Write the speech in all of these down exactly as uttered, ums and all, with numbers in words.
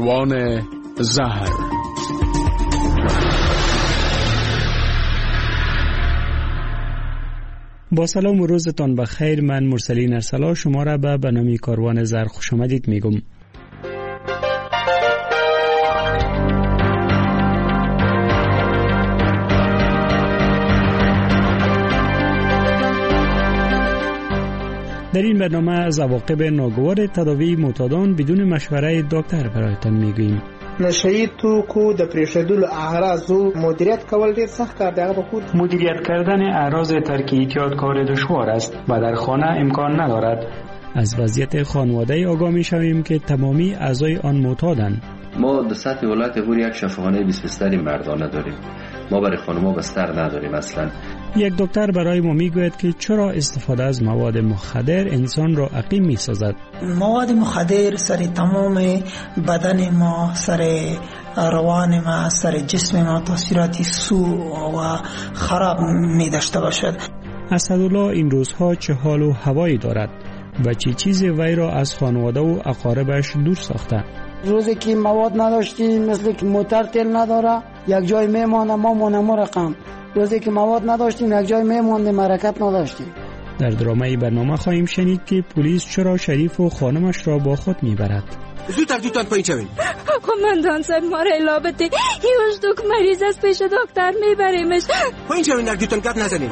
کاروان زهر. با سلام و روزتان بخیر. من مرسلین ارسلا شما را به برنامه کاروان زهر خوش آمدید میگم. در این برنامه از عواقب ناگوار تداوی معتادان بدون مشوره دکتر برایتان میگوییم. نشه‌ای توکو د پریښودلو اعراضو مدیریت کول ډیر سخت کار دی. هغه خود مدیریت کردن اعراض ترک اعتیاد کار دشوار است و در خانه امکان ندارد. از وضعیت خانواده آگاه می‌شویم که تمامی اعضای آن معتادند. ما در سطح ولایت هور یک شفاخانه بیست بستری مردانه داریم. ما برای خانم‌ها بستر نداریم اصلا. یک دکتر برای ما میگوید که چرا استفاده از مواد مخدر انسان را عقیم میسازد. مواد مخدر سر تمام بدن ما، سر روان ما، سر جسم ما تاثیراتی سو و خراب می داشته باشد. اسدالله این روزها چه حال و هوایی دارد و چه چیزی وی را از خانواده و اقاربش دور ساخته؟ روزی که مواد نداشتیم مثل که موتر تل نداره یک جای میمانه ما مونمو رقم. روزی که مواد نداشتیم یک جای میماندیم حرکت نداشتیم. در درامه برنامه خواهیم شنید که پلیس چرا شریف و خانمش را با خود میبرد. زودتر زودتر پایین شوین. قماندان صاحب ما را لابته هیوش دوک مریض از پیش دکتر میبریمش. پایین شوین در دوتان گپ نزنین.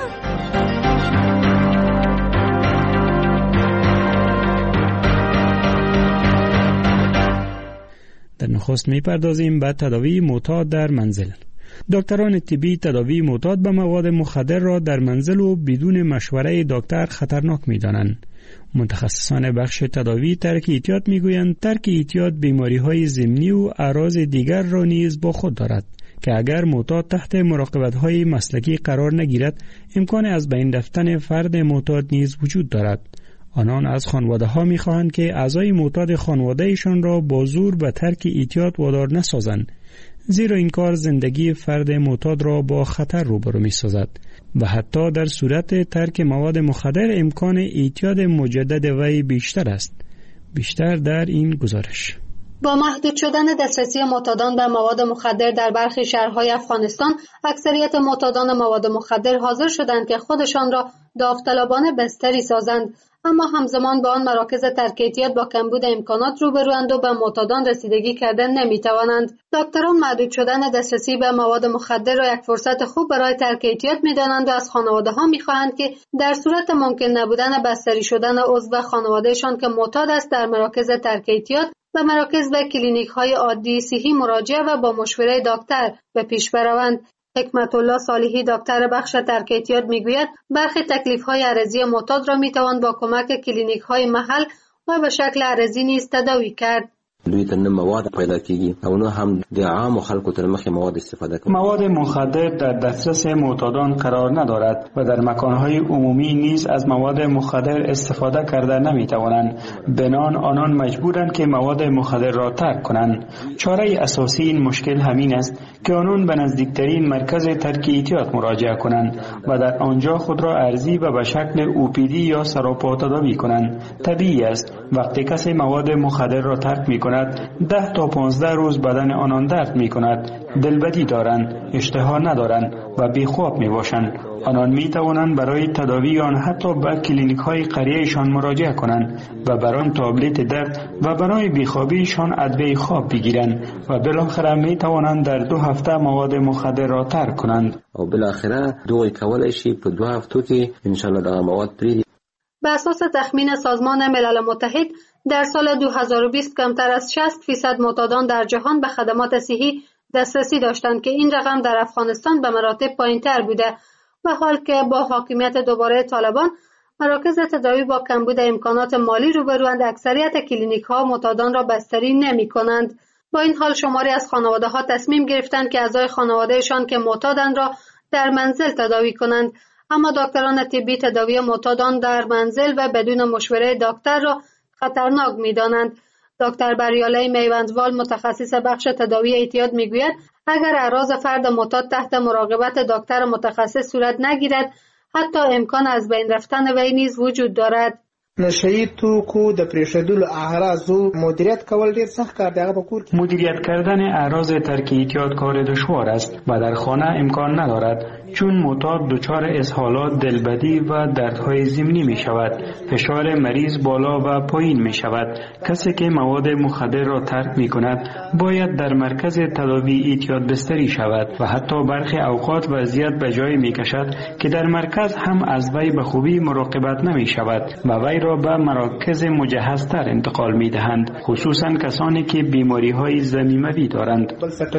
در نخست میپردازیم به تداوی معتاد در منزل. دکتران طبی تداوی معتاد به مواد مخدر را در منزل و بدون مشوره دکتر خطرناک می‌دانند. متخصصان بخش تداوی ترک اعتیاد میگویند ترک اعتیاد بیماری‌های ضمنی و اعراض دیگر را نیز با خود دارد که اگر معتاد تحت مراقبت‌های مسلکی قرار نگیرد امکان از بین رفتن فرد معتاد نیز وجود دارد. آنان از خانواده‌ها می‌خواهند که اعضای معتاد خانواده‌شان را با زور به ترک اعتیاد وادار نسازند، زیرا این کار زندگی فرد معتاد را با خطر روبرو می‌سازد و حتی در صورت ترک مواد مخدر امکان اعتیاد مجدد وی بیشتر است. بیشتر در این گزارش. با محدود شدن دسترسی معتادان به مواد مخدر در برخی شهرهای افغانستان، اکثریت معتادان مواد مخدر حاضر شدند که خودشان را داوطلبانه بستری سازند، اما همزمان با آن مراکز ترک اعتیاد با کمبود امکانات روبروند و به معتادان رسیدگی کردن نمیتوانند. دکتران محدود شدن دسترسی به مواد مخدر را یک فرصت خوب برای ترک اعتیاد میدانند و از خانواده‌ها میخواهند که در صورت ممکن نبودن بستری شدن عضو خانوادهشان که معتاد است در مراکز ترک اعتیاد به مراکز و کلینیک‌های عادی صحی مراجعه و با مشوره دکتر به پیش بروند. حکمت الله صالحی دکتر بخش ترک اعتیاد میگوید برخی تکلیف‌های عرضی معتاد را میتوان با کمک کلینیک‌های محل و به شکل عرضی نیز تداوی کرد. دوی ته مواد پیدا کیږي او نو هم د عام خلکو تر مخه مواد استفاده کوي. مواد مخدر در دسترس معتادان قرار ندارد و در مکانهای عمومی نیز از مواد مخدر استفاده کرده نمیتوانند. بنان آنان مجبورند که مواد مخدر را ترک کنند. چاره اساسی این مشکل همین است که آنان به نزدیکترین مرکز ترک اعتیاد مراجعه کنند و در آنجا خود را ارزی و به شکل او پی دی یا سراپا تداوی کنند. طبیعی است وقتی کسی مواد مخدر را ترک می‌کند ده تا پانزده روز بدن آنان درد می کند، دلبدی دارند، اشتها ندارند و بیخواب می باشند. آنان می توانند برای تداوی آن حتی به کلینیک های قریهشان مراجعه کنند و برای تابلت درد و برای بیخوابیشان ادویه خواب بگیرند و بالاخره می توانند در دو هفته مواد مخدر را ترک کنند. او بالاخره دوی کولای شي په دو هفتو کې ان شاء الله دا مواد پریږدي. به اساس تخمین سازمان ملل متحد در سال دو هزار و بیست کمتر از شصت فیصد معتادان در جهان به خدمات صحی دسترسی داشتند که این رقم در افغانستان به مراتب پایین‌تر بوده و حال که با حاکمیت دوباره طالبان مراکز تداوی با کمبود امکانات مالی روبروند، اکثریت کلینیک‌ها معتادان را بستری نمی‌کنند. با این حال شماری از خانواده‌ها تصمیم گرفتند که اعضای خانوادهشان که معتادند را در منزل تداوی کنند، اما دکتران طبی تداوی معتادان در منزل و بدون مشوره دکتر را خطرناک می‌دانند. دکتر بریاله میوندوال متخصص بخش تداوی اعتیاد میگوید اگر اعراض فرد معتاد تحت مراقبت دکتر متخصص صورت نگیرد، حتی امکان از بین رفتن وی نیز وجود دارد. نشه‌ای توکو د پریښودلو اعراضو مدیریت کول ډیر سخت کار دی. هغه په کور کې مدیریت کردن اعراض ترک اعتیاد کار دشوار است و در خانه امکان ندارد، چون معتاد دچار اسهالات، دلبدی و دردهای ضمنی می شود. فشار مریض بالا و پایین می شود. کسی که مواد مخدر را ترک می کند باید در مرکز تداوی اعتیاد بستری شود و حتی برخی اوقات وضعیت به جای می کشد که در مرکز هم از وی به خوبی مراقبت نمی شود و وی را به مراکز مجهزتر انتقال می دهند، خصوصا کسانی که بیماری های ضمیموی دارند.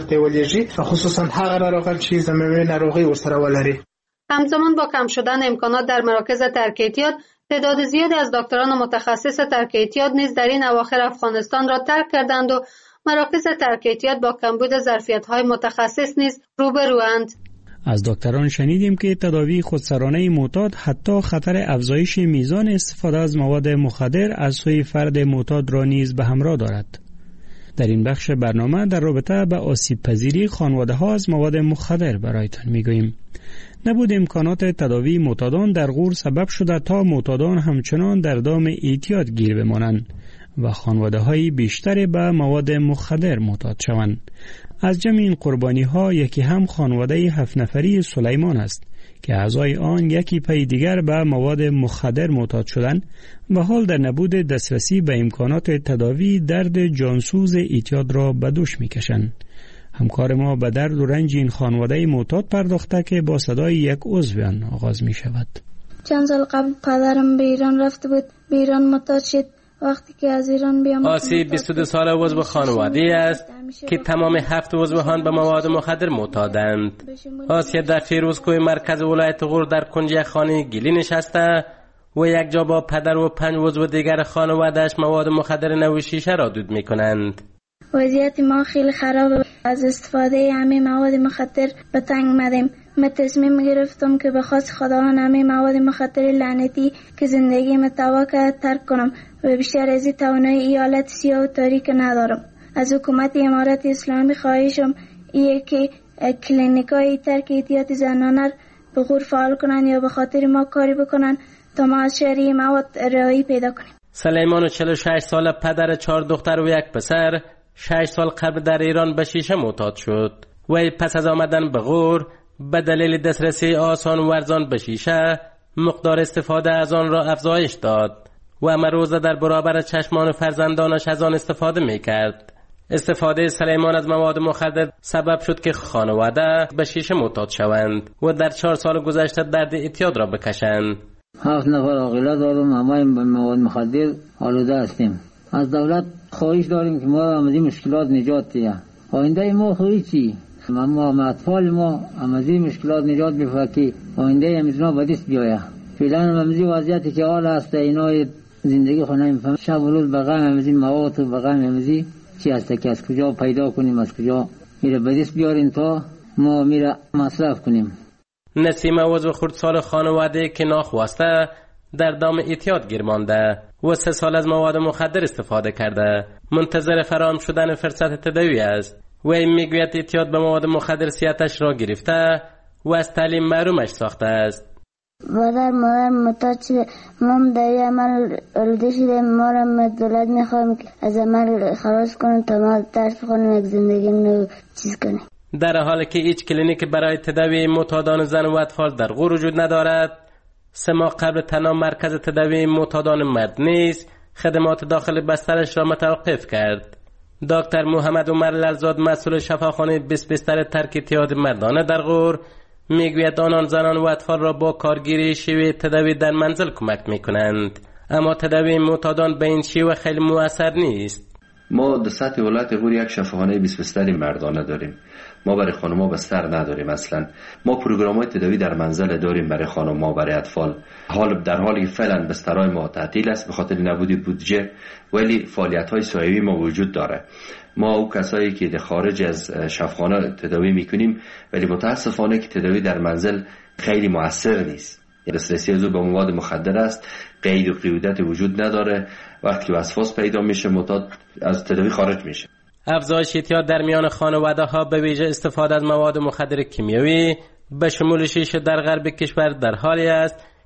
خصوصا هغه ناروغان چې ضمیموي ناروغي ورسره ولري. همزمان با کم شدن امکانات در مراکز ترک اعتیاد، تعداد زیادی از دکتران متخصص ترک اعتیاد نیز در این اواخر افغانستان را ترک کردند و مراکز ترک اعتیاد با کمبود ظرفیت‌های متخصص نیز روبروند. از دکتران شنیدیم که تداوی خودسرانه معتاد حتی خطر افزایش میزان استفاده از مواد مخدر از سوی فرد معتاد را نیز به همراه دارد. در این بخش برنامه در رابطه با آسیب پذیری خانواده ها از مواد مخدر برایتان میگوییم. نبود امکانات تداوی معتادان در غور سبب شده تا معتادان همچنان در دام اعتیاد گیر بمانند و خانواده های بیشتری به مواد مخدر معتاد شوند. از جمع این قربانی ها یکی هم خانواده هفت نفری سلیمان است که اعضای آن یکی پی دیگر به مواد مخدر معتاد شدند و حال در نبود دسترسی به امکانات تداوی درد جانسوز اعتیاد را به دوش میکشند. همکار ما به درد و رنج این خانواده معتاد پرداخته که با صدای یک عضو آن آغاز می شود. چند سال قبل پدرم به ایران رفته بود، به ایران معتاد شد. وقتی که از ایران بیام آسی بیست و دو ساله عضو خانواده است که تمام هفت عضوان به مواد مخدر معتادند. آسی در فیروزکوه مرکز ولایت غور در کنج خانه گلی نشسته و یک جا با پدر و پنج عضو دیگر خانواده‌اش مواد مخدر نوع شیشه را دود می‌کنند. وضعیت ما خیلی خراب، از استفاده همه مواد مخدر به تنگ مدیم. من تصمیم گرفتم که به خواست خداوند همه مواد مخدر لعنتی که زندگی متوا کرد ترک کنم و بیشتر از این توانایی ایالت سیاه و تاریک ندارم. از حکومت امارت اسلامی خواهشم ایه که کلینیکای ترک اعتیاد زنانه به غور فعال کنن یا به خاطر ما کاری بکنن تا ما از شهری مواد رهایی پیدا کنیم. سلیمان چهل و شش ساله پدر چهار دختر و یک پسر شش سال قبل در ایران به شیشه معتاد شد و پس از آمدن به غور به دلیل دسترسی آسان و ارزان به شیشه مقدار استفاده از آن را افزایش داد و امروزه در برابر چشمان فرزندانش از آن استفاده میکرد. استفاده سلیمان از مواد مخدر سبب شد که خانواده به شیشه معتاد شوند و در چهار سال گذشته درد اعتیاد را بکشند. هفت نفر عاقله دارم، همه به مواد مخدر آلوده هستیم. از دولت خواهش داریم که ما را از این مشکلات نجات دهه. آینده ما خوی چی؟ ما اطفال ما از این مشکلات نجات بده که آینده همزنا به دست بیاید. فعلا همزی وضعیتی که حال هست اینا زندگی خونه میفهم شب و روز بغم همزی مواد و بغم همزی چی هست که از کجا پیدا کنیم، از کجا میره به دست بیاریم تا ما میره مصرف کنیم. نسیم عضو خردسال خانواده که ناخواسته در دام اعتیاد گیر مانده و سه سال از مواد مخدر استفاده کرده، منتظر فراهم شدن فرصت تداوی است. و این میگوید اعتیاد به مواد مخدر صحتش را گرفته و از تعلیم محرومش ساخته است. برادر مادر معتاد شده، ما در این عمل آلوده شده، ما را دولت میخوایم که از عمل خلاص کنیم تا ما درس بخونیم، یک زندگی نو چیز کنیم. در حالی که هیچ کلینیک برای تداوی معتادان زن و اطفال در غور وجود ندارد، سه ماه قبل تنها مرکز تداوی معتادان مرد نیز خدمات داخل بسترش را متوقف کرد. دکتر محمد عمر للزاد مسئول شفاخانه بیست بستر ترک اعتیاد مردانه در غور میگوید آنان زنان و اطفال را با کارگیری شیوه تداوی در منزل کمک میکنند، اما تداوی معتادان به این شیوه خیلی مؤثر نیست. ما در سطح ولایت غور یک شفاخانه بیست بستری مردانه داریم. ما برای خانم‌ها بستر نداریم اصلا. ما پروگرام‌های تداوی در منزل داریم برای خانم‌ها، برای اطفال. حال در حالی که فعلا بسترهای ما تعطیل است به خاطر نبودی بودجه، ولی فعالیت‌های سایه‌ای ما وجود داره. ما او کسایی که در خارج از شفاخانه تداوی میکنیم، ولی متاسفانه که تداوی در منزل خیلی مؤثر نیست. دسترسی از او به مواد مخدر است، قید و قیودت وجود نداره. وقتی وسواس پیدا میشه معتاد از تداوی خارج میشه. افزایش اعتیاد در میان خانواده ها به ویژه استفاده از مواد مخدر کیمیایی به شمول شیشه در غرب کشور در حالی است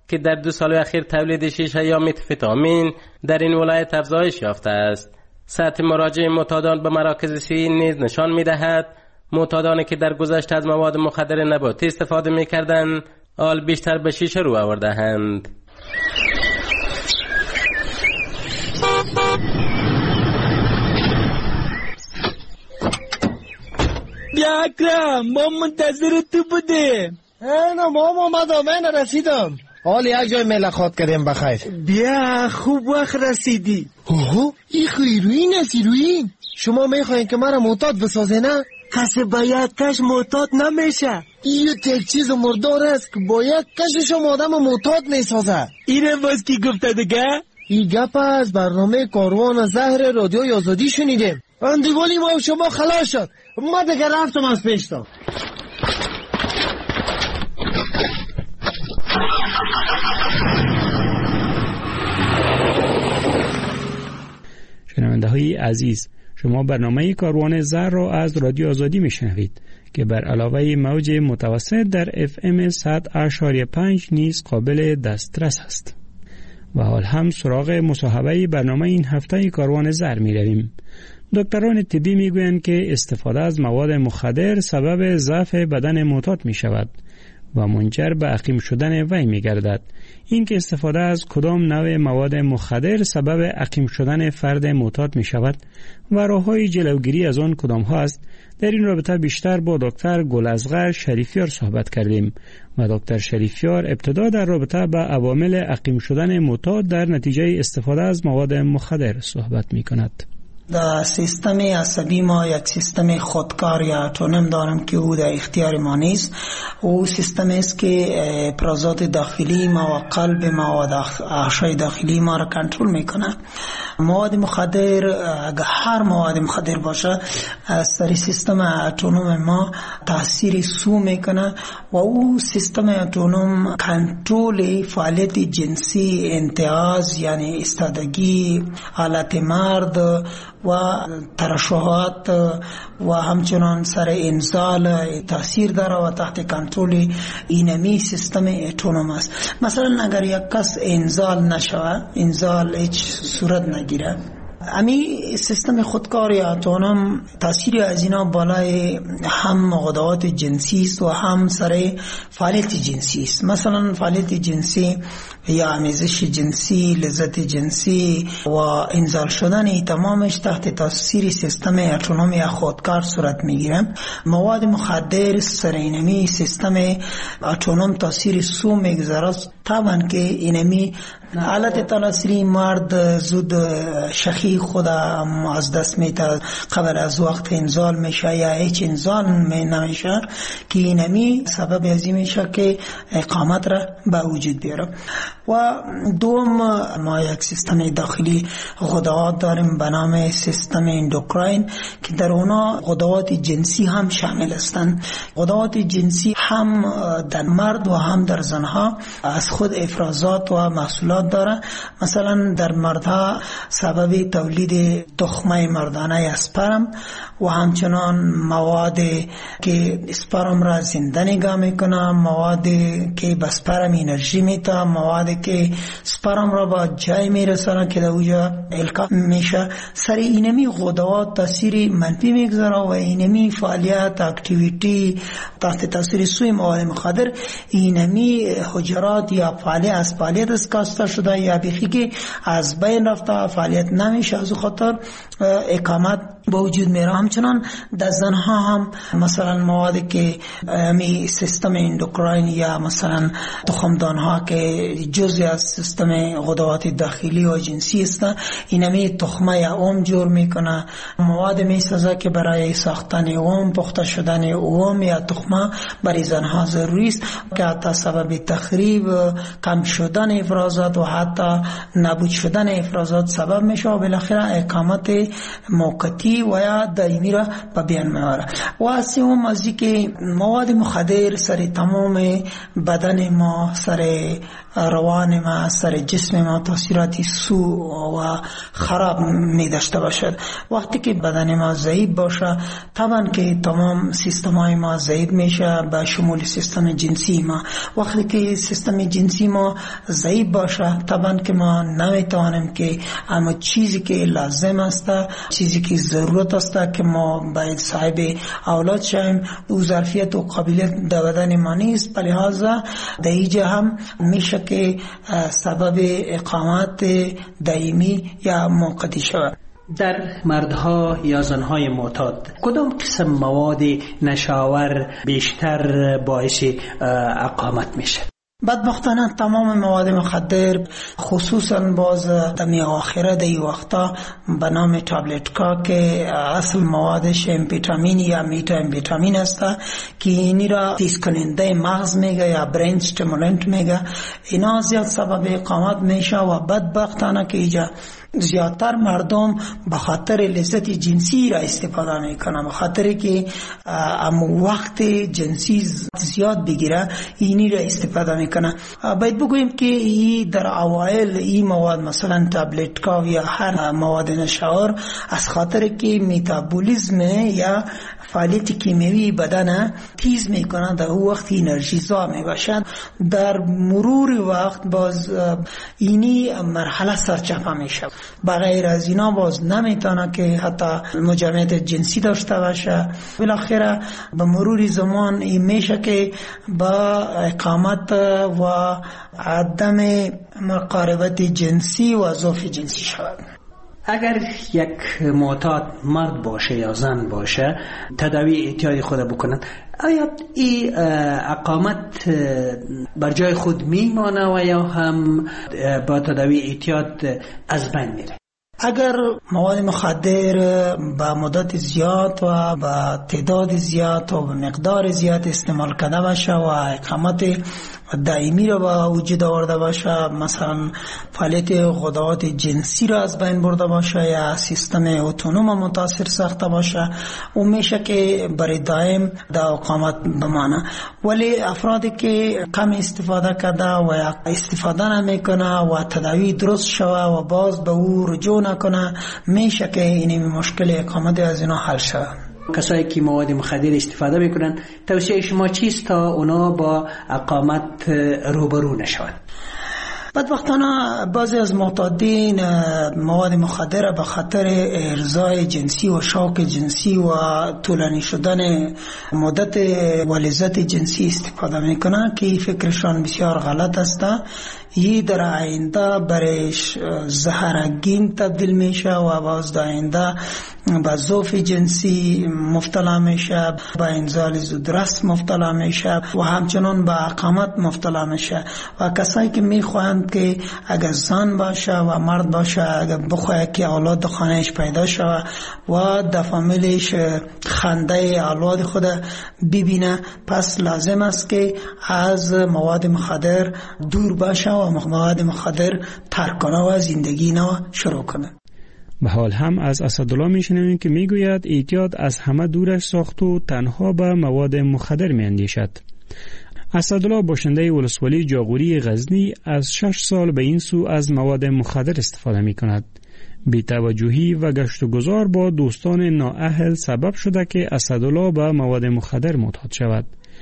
که در دو سال اخیر تولید شیشه یا متامفتامین در این ولایت افزایش یافته است. سطح مراجعه معتادان به مراکز صحی نیز نشان می‌دهد معتادانی که در گذشته از مواد مخدر نباتی استفاده می‌کردند حال بیشتر به شیشه رو آورده‌اند. بیا اکرم، ما منتظر تو بودیم. نه ما اومدم، من رسیدم. حال یک جای ملاقات کردیم بخیر. بیا خوب وقت رسیدی. اوه این هیروئین است، هیروئین. شما میخواین که مرا معتاد بسازه نه؟ کسی با یک کش معتاد نمیشه. این یک چیز مردار است که با یک کشش آدم معتاد میسازه. اینه باز کی گفته دیگه؟ این گپ از برنامه کاروان زهر رادیوی آزادی شنیدیم. اندیوالی ما شما خلاص شد. ما دیگه رفتم از پیشتم. شنونده های عزیز، شما برنامه کاروان زهر را از رادیو آزادی میشنوید که بر علاوه موج متوسط در اف ام صد و پنج نیز قابل دسترس است. و حال هم سراغ مصاحبه برنامه این هفته کاروان زهر می رویم. دکتران طبی می گویند که استفاده از مواد مخدر سبب ضعف بدن معتاد می شود و منجر به عقیم شدن وی می گردد. این که استفاده از کدام نوع مواد مخدر سبب عقیم شدن فرد معتاد می شود و راه‌های جلوگیری از آن کدام ها است، در این رابطه بیشتر با دکتر گلازغر شریفیار صحبت کردیم و دکتر شریفیار ابتدا در رابطه با عوامل عقیم شدن معتاد در نتیجه استفاده از مواد مخدر صحبت می کند. در سیستم عصبی ما یک سیستم خودکار یا اتونوم دارم که او در اختیار ما نیست. او سیستم است که افرازات داخلی ما و قلب ما و اغشای داخلی ما را کنترل میکنه. مواد مخدر، اگر هر مواد مخدر باشه، از سر سیستم اتونوم ما تاثیر سو میکنه و او سیستم اتونوم کنترل فعالیت جنسی، انتعاض یعنی استادگی، حالت مرد و ترشحات و همچنان سر انزال تاثیر داره و تحت کنترل اینمی سیستم اتونوم است. مثلا اگر یک کس انزال نشوه، انزال هیچ صورت نگیره، امی سیستم خودکار یا اتونوم تاثیر از اینا بالای هم غدات جنسی است و هم سر فعالیت جنسی است. مثلا فعالیت جنسی یا آمیزش جنسی، لذت جنسی و انزال شدن تمامش تحت تاثیر سیستم اتونوم یا خودکار صورت میگیره. مواد مخدر سر اینمی سیستم اتونوم تاثیر سو میگذاره، طبعا که اینمی حالت تناسلی مرد زود شخی خدا از دست میده، قبل از وقت انزال میشه یا هیچ انزال می نمیشه که اینمی سبب ازی میشه که اقامت را به وجود بیاره. و دوم ما یک سیستم داخلی غدات داریم به نام سیستم اندوکراین که در اونا غدات جنسی هم شامل هستند. غدات جنسی هم در مرد و هم در زنها از خود افرازات و محصولات داره. مثلا در مردها سبب تولید تخمه مردانه اسپرم و همچنان مواد که اسپرم را زنده نگاه میکنه، مواد که به اسپرم انرژی میده، مواد که اسپرم را با جای میرسانه که در اوجا القا میشه. سر اینمی غدات تاثیر منفی میگذاره و اینمی فعالیت اکتیویتی تحت تاثیر سوی مواد مخدر اینمی حجرات یا فعالیت از فعالیت اسکاسته شده یا بیخی که از بین رفته فعالیت نمیشه، از خاطر اقامت با وجود میره. همچنان در زنها هم مثلا موادی که می سیستم اندوکراین یا مثلا تخمدان ها که جزء از سیستم غدات داخلی و جنسی است، اینمی تخمه یا اوم جور میکنه. مواد می سازه که برای ساختن اوم، پخته شدن اوم یا تخمه برای زنها ضروری است که حتی سبب تخریب، کم شدن افرازات و حتی نابود شدن افرازات سبب میشه و بالاخره اقامت موقتی و یا دائمی را به بیان میاره. و سوم از که مواد مخدر سر تمام بدن ما، سر روان ما، سر جسم ما تاثیراتی سو و خراب می داشته باشد. وقتی که بدن ما ضعیف باشه طبعا که تمام سیستم های ما ضعیف میشه، به شمول سیستم جنسی ما. وقتی که سیستم جنسی ما ضعیف باشه طبعا که ما نمیتوانیم که اما چیزی که لازم است، چیزی که ضرورت است که ما باید صاحب اولاد شویم، او ظرفیت و قابلیت در بدن ما نیست. به لحاظ در اینجا هم میشه که سبب اقامت دائمی یا موقتی شود. در مردها یا زنهای معتاد کدام قسم مواد نشاور بیشتر باعث اقامت میشه؟ بدبختانه تمام مواد مخدر، خصوصا باز دمی آخره دی وقتا به نام تابلت کا که اصل موادش امفیتامین یا میتا امفیتامین است که اینی را تیز کننده مغز میگه یا برین استیمولنت میگه، اینا زیاد سبب اقامت میشه و بدبختانه که ایجا زیادتر مردم به خاطر لذت جنسی را استفاده میکنن، به خاطر که ام وقت جنسی زیاد بگیره اینی را استفاده میکنن. باید بگوییم که این در اوایل این مواد مثلا تابلت کا یا هر مواد نشاور از خاطر که متابولیسم یا فعالیت کیمیایی بدن تیز میکنه، در او وقت انرژی زا میباشد. در مرور وقت باز اینی مرحله سرچپه میشه، بغیر از اینا باز نمیتونه که حتی مجامعت جنسی داشته باشه. بالاخره به مرور زمان این میشه که با اقامت و عدم مقاربت جنسی و ضعف جنسی شود. اگر یک معتاد مرد باشه یا زن باشه تداوی اعتیاد خود بکنند، آیا این اقامت بر جای خود میمانه و یا هم با تداوی اعتیاد از بین میره؟ اگر مواد مخدر با مدت زیاد و با تعداد زیاد و مقدار زیاد استعمال کرده باشه و اقامت دائمی را با وجود آورده باشه، مثلا فعالیت غدات جنسی را از بین برده باشه یا سیستم اتونوم متاثر ساخته باشه، اون میشه که برای دائم در اقامت بمانه. ولی افرادی که کم استفاده کرده و استفاده نمیکنه و تداوی درست شوه و باز به او رجوع نکنه، میشه که این مشکل اقامت از اینا حل شوه. کسایی که مواد مخدر استفاده میکنن، توصیه شما چیست تا اونا با اقامت روبرو نشوند؟ بدبختانه بعضی از معتادین مواد مخدر به خاطر ارضای جنسی و شوق جنسی و طولانی شدن مدت و لذت جنسی استفاده میکنن که فکرشان بسیار غلط است. یه در آینده برایش زهرگین تبدیل میشه و باز در آینده با ضعف جنسی مبتلا میشه، با انزال زودرس مبتلا میشه و همچنان با اقامت مبتلا میشه. و کسایی که میخواهند که اگر زن باشه و مرد باشه اگر بخواهد که اولاد خانهش پیدا شود و در فامیلش خنده اولاد خود ببینه، پس لازم است که از مواد مخدر دور باشه و مواد مخدر ترک کنه و زندگی نو شروع کنه. به حال هم از اسدالله میشنویم که میگوید اعتیاد از همه دورش ساخت و تنها به مواد مخدر میاندیشد. اسدالله باشنده ولسوالی جاغوری غزنی از شش سال به این سو از مواد مخدر استفاده می کند. بی توجهی و گشت و گذار با دوستان نااهل سبب شده که اسدالله به مواد مخدر معتاد شود.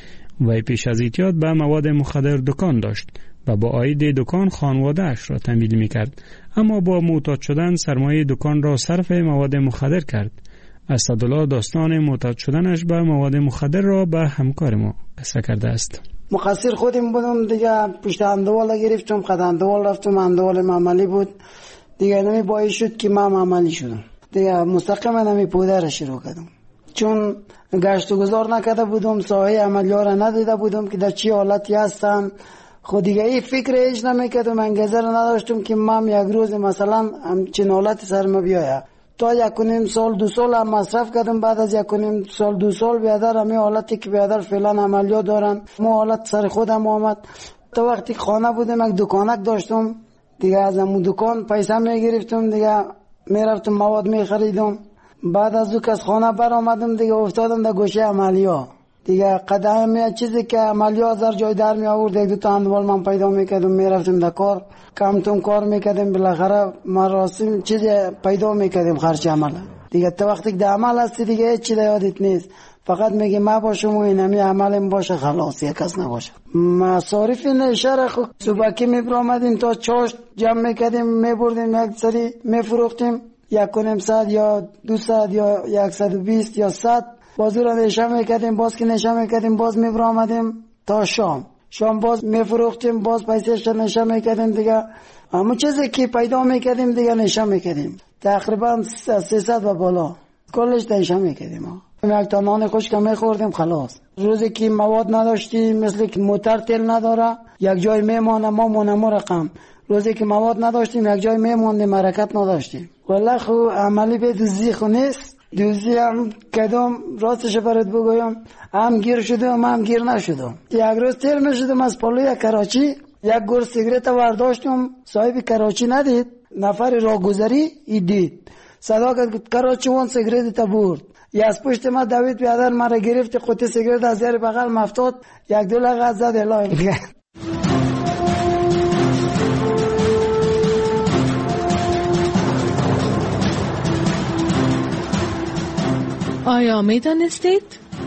وی پیش از اعتیاد به مواد مخدر دکان داشت و با عاید دکان خانواده اش را تمویل می کرد، اما با معتاد شدن سرمایه دکان را صرف مواد مخدر کرد. اسدالله داستان معتاد شدنش به مواد مخدر را به همکار ما قصه کرده است. مقصر خودم بودم دیگه، پشت اندوال گرفتم، خد اندوال رفتم، اندوال معمولی بود دیگه، نمی باعث شد که من معمولی شدم دیگه، مستقیما نمی پوده را شروع کردم. چون گشت و گذار نکرده بودم، ساحه عملیات را ندیده بودم که در چی حالتی هستم، خود دیگه این فکر ایش نمیکردم، انگیزه را نداشتم که من یک روز مثلا همچین حالتی سرم بیاید. تا یک و نیم سال دو سال هم مصرف کردم، بعد از یک و نیم سال دو سال بیادر همه حالتی که بیادر فعلا عملیات دارن مو حالت سر خودم آمد. تا وقتی خانه بودم یک دکانک داشتم دیگه، از همون دکان پیسه میگرفتم دیگه، میرفتم مواد میخریدم. بعد از او که از خانه بر آمدم دیگه افتادم در گوشه عملیات دیگه قدم چیزی که عملیات در جای در می آورد یک دو تا اندوال من پیدا میکردم میرفتیم در کار کمتون کار میکردیم بالاخره مراسم چیزی پیدا میکردیم خرچ عمل دیگه. تا وقتی که در عمل هستی دیگه هیچ چیز یادت نیست، فقط میگی ما باشم و اینمی عملم باشه خلاص یک کس نباشه. مصارف نشر خود صبحکی میبرامدیم تا چاشت جمع میکردیم میبردیم یک سری میفروختیم یک و نیم ساعت یا دو ساعت یا یک ساعت و بیست یا صد بازو را نشه میکردیم. باز که نشه میکردیم باز میبرامدیم تا شام شام باز میفروختیم باز پیسهش نشه میکردیم دیگه. همون چیزی که پیدا میکردیم دیگه نشه میکردیم تقریبا سیصد و بالا کلش نشه میکردیم. یک تا نان خوش که میخوردیم خلاص. روزی که مواد نداشتیم مثل که موتر تیل نداره یک جای میمانه ما مونمو رقم. روزی که مواد نداشتیم یک جای میموندیم حرکت نداشتیم. والله خو عملی به دوزی خو نیست. دوزی هم کدام راستش برات بگویم هم گیر شدم هم گیر نشدم. یک روز تیر میشدم از پلوی کراچی یک گور سیگرت ورداشتم صاحب کراچی ندید نفر راهگذری ای دید صدا کرد کراچی وان سیگرت تا برد. یا از پشت ما دوید بیادر مرا گرفت قطعه سیگرت از زیر بغل مفتاد یک دو لغت زد الهی میگه. آیا می دانستید؟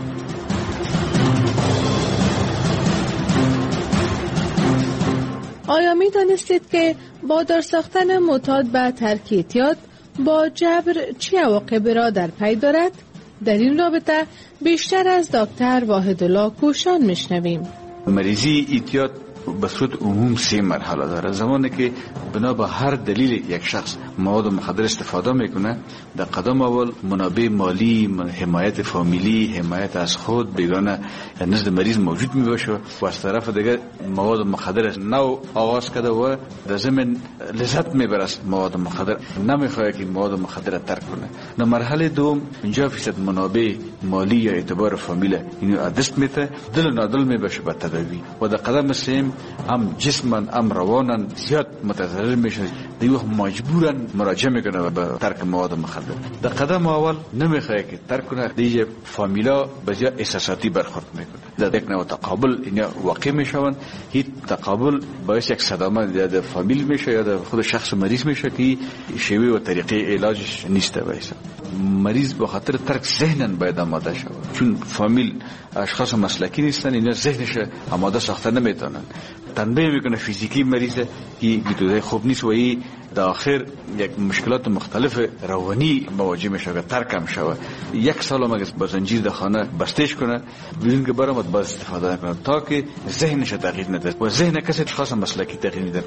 آیا می دانستید که با در ساختن معتاد به ترک اعتیاد با جبر چه عواقبی را در پی دارد؟ در این رابطه بیشتر از دکتر واحدالله کوشان میشنویم. مریضی اعتیاد به صورت عموم سه مرحله داره. زمانی که بنا به هر دلیل یک شخص مواد مخدر استفاده میکنه، در قدم اول منابع مالی، حمایت فامیلی، حمایت از خود بیگانه نزد مریض موجود میباشه و از طرف دیگه مواد مخدر نو آغاز کرده و در ضمن لذت میبره از مواد مخدر، نمیخواد که مواد مخدر ترک کنه. در مرحله دوم پنجاه فیصد منابع مالی یا اعتبار فامیل اینو دست میته، دل و نادل میباشه به تداوی و در قدم سوم هم جسمن هم روانن زیاد متضرر میشه، دیگه مجبورن مراجعه میکنه به ترک مواد مخدر. در قدم اول نمیخواد که ترک کنه، دیگه فامیلا بسیار احساساتی برخورد میکنه، در یک نوع تقابل اینا واقع میشون. هیچ تقابل باعث یک صدمه در فامیل میشه یا در خود شخص مریض میشه که شیوه و طریقه علاجش نیست. باعث مریض به خاطر ترک ذهنن باید آماده شود، چون فامیل اشخاص مسلکی نیستن، اینا ذهنش آماده ساخته نمیتونن. تنبیه میکنه فیزیکی مریضه که گیتوزای خوب نیست و این در آخر یک مشکلات مختلف روانی مواجه میشه که ترک هم شود. یک سال هم اگر با زنجیر در خانه بستش کنه بدون که برامد باز استفاده نکنه تا که ذهنش تغییر نده و ذهن کسی اشخاص مسلکی تغییر نده.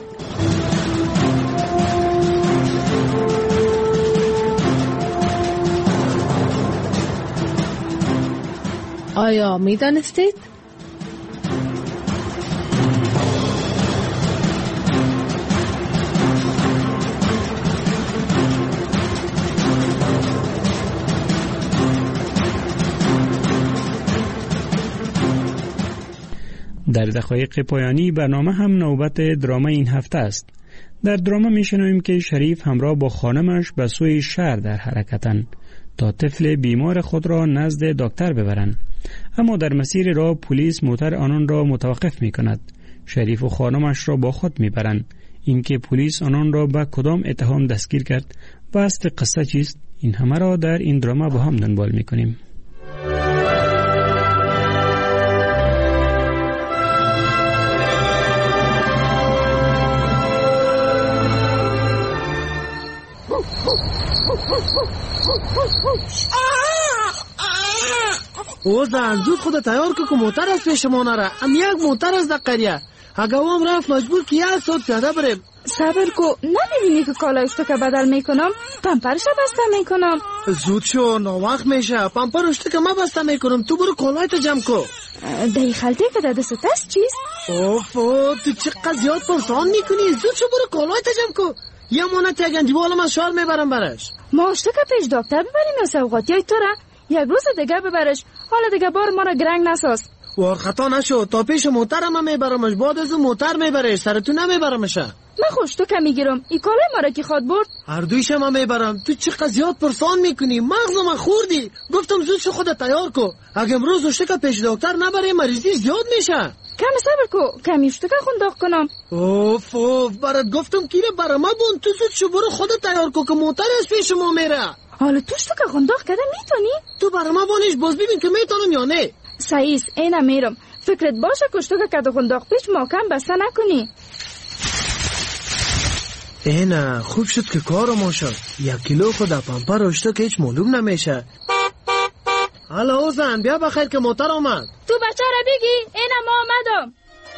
آیا می دانستید؟ در دقایق پایانی برنامه هم نوبت دراما این هفته است. در دراما میشنویم که شریف همراه با خانمش به سوی شهر در حرکتند تا طفل بیمار خود را نزد دکتر ببرند، اما در مسیر راه پلیس موتر آنان را متوقف می کند. شریف و خانمش را با خود می برند. اینکه پلیس آنان را به کدام اتهام دستگیر کرد و اصل قصه چیست، این همه را در این دراما با هم دنبال می کنیم. او زود خود تیار که موتر از پیش ما نره. ام یک موتر از دقیقه اگه هم رفت مجبور که یک ساعت پیاده بریم. صبر کو، نمیبینی که کالایشتو که بدل میکنم پمپرشو بسته میکنم. زود شو، ناوقت میشه. پمپرشتو که ما بسته میکنم، تو برو کالایتو جمع کو. دایی خلطه که در دست است چیست؟ اوف اوف، تو چقدر زیاد پرسان میکنی. زود شو برو کالایتو جمع کو. یه مانت یک انجیبالم از شهر میبرم برش. ماشتو که پیش دکتر ببریم یا سوقاتی های تو را یک روز دیگه ببرش. حالا دیگه بار ما را گرنگ نساز. وار خطا نشو، تا پیش موترم هم میبرمش، بعد از موتر میبرش، سرتون نمیبرمشه. من خوشتوکه میگیرم. این کالای ما را کی خواد برد؟ هر دویشم هم میبرم. تو چقدر زیاد پرسان میکنی، مغزم خوردی. گفتم زود شو خودت تیار کو. اگه امروز اشتکه پیش دکتر نبره مریضی زیاد میشه. کمی صبر کو، کمی اشتکه خونداق کنم. اوف اوف برات گفتم کیره برا ما بون. تو زود شو برو خودت تیار کو که موتر از پیش ما میره. حالا تو اشتکه خونداق کده میتونی؟ تو برا ما بونش باز ببین که میتونم یا نه. سعیس اینا میرم. فکرت باشه که اشتکه کده خونداق پیش محکم بسته نکنی. اینا خوب شد که کارم شد. یک کیلو خود پمپر اشتا که هیچ معلوم نمیشه. حالا اوزن بیا بخیر که موتر آمد. تو بچه را بگی اینا ما آمدم.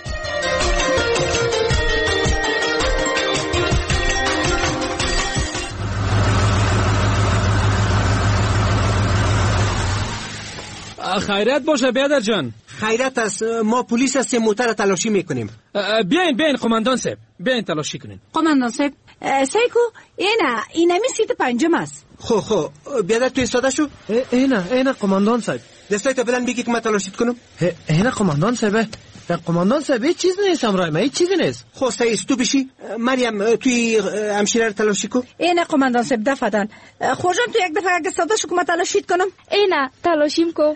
خیرت باشه بیادر جان. خیرت است. ما پلیس هستیم، موتر تلاشی میکنیم. بیاین بیاین قماندان صاحب، بیاین تلاشی کنین. قماندان صاحب سیکو اینا اینمی سیت پنجم است. خو خو بیادر تو ایستاده شو. اینا اینا قماندان صاحب. دستایت بلند بگی که من تلاشیت کنم. اینا قماندان صاحب. قماندان صاحب هیچ چیز نیست امرای ما، هیچ چیزی نیست. خو سعیس تو بشی. مریم توی همشیره رو تلاشی کن. اینا قماندان صاحب دفعتن. خوشم تو یک دفعه اگه صدا شو که من تلاشیت کنم. اینا تلاشیم کو.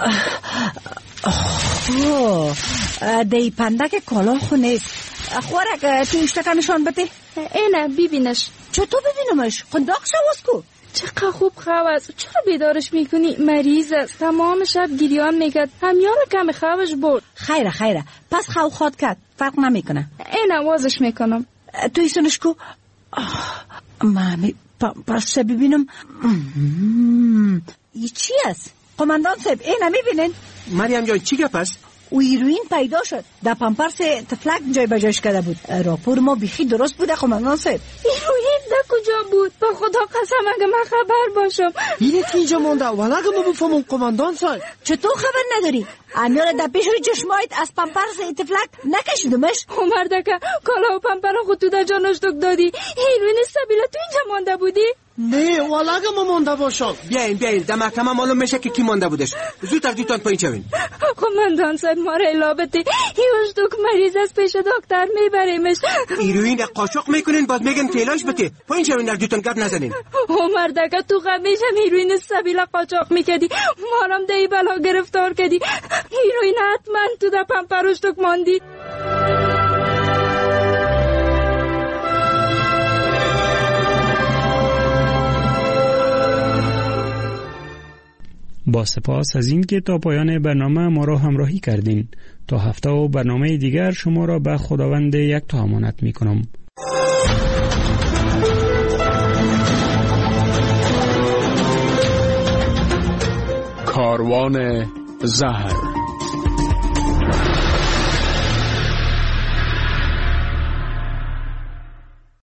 اوه دی پندک کالا خو نیست. خورک تو اشتکه نشان بده. اینا ببینش. چطور ببینمش؟ خنداق شواز کو. چقدر خوب خواست. چرا بیدارش میکنی؟ مریض است. تمام شب گریان میکرد. همیان کم خوابش برد. خیره خیره پس خو خواد کرد فرق نمیکنه. اینا وازش میکنم. تو ایسونش کو. مامی پس ببینم. ای چی است؟ قماندان صاحب اینا میبینین؟ مریم جان چی گپ است؟ او ایروین پیدا شد. در پمپرس تفلک جای بجاش کرده بود. راپور ما بیخی درست بوده قماندان صاحب. ایروین در کجا بود؟ با خدا قسم اگه من خبر باشم. اینه که اینجا مونده ولی اگه ما بفهمم قماندان صاحب. چطور خبر نداری؟ امیال در پیش روی چشمایت از پمپرس تفلک نکشیدمش؟ عمر دکه کالا و پمپر خود تو در جانشتک دادی. ایروین سبیلا تو اینجا مانده بودی؟ نه والا اگه ما مانده باشم. بیاین بیاین در محکمه معلوم میشه که کی مانده بودش. زودتر دوتان پایین شوین. قماندان صاحب ما را الابته هیوش دوک مریض از پیش دکتر میبریمش. ایروین قاشق میکنین بعد میگن که علاج بده. پایین شوین در دوتان گپ نزنین. عمر دکه تو قمیشم ایروین سبیلا قاچاق میکردی. مارم دی بلا گرفتار کردی. ایروین حتما تو در پمپروش دوک ماندی. با سپاس از این که تا پایان برنامه ما را همراهی کردین. تا هفته و برنامه دیگر شما را به خداوند یکتا امانت می کنم. کاروان زهر.